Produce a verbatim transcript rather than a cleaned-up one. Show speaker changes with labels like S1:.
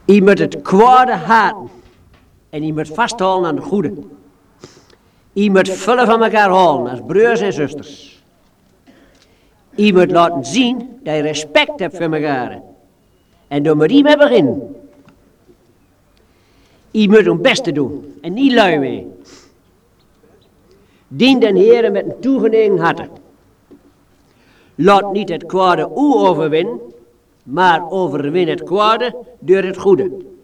S1: Je moet het kwade haten en je moet vasthouden aan het goede. Je moet vullen van elkaar houden als broers en zusters. Je moet laten zien dat je respect hebt voor elkaar. En door met mee beginnen. Je moet het beste doen en niet lui mee. Dien den Heere met een toegenegen harte. Laat niet het kwade u overwinnen, maar overwin het kwade door het goede.